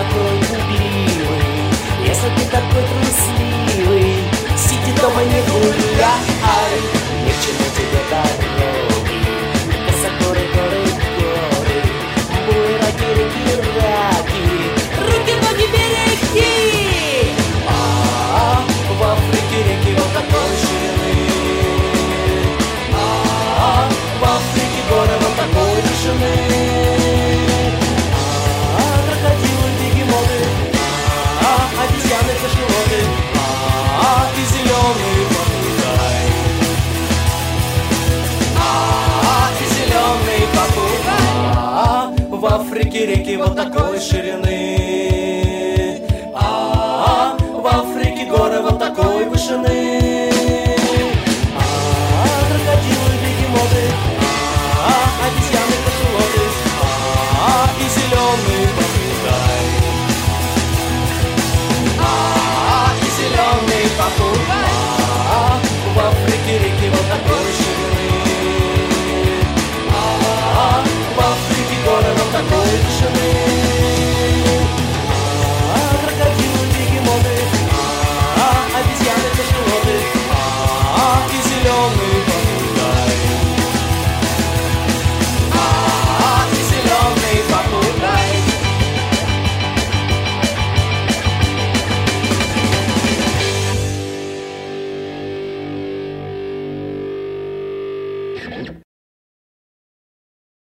такой пугливый, если ты такой трусливый, сиди дома, не гуляй, ни к чему тебе дороги. Высоко горы, горы, буераки, реки, раки, руки, ноги, береги. В Африке реки вот такой ширины, в Африке горы вот такой вышины, крокодилы, бегемоты, обезьяны, кашалоты, и зеленый попугай, и зеленый попугай. В Африке реки вот такой ширины, в Африке горы вот такой вышины.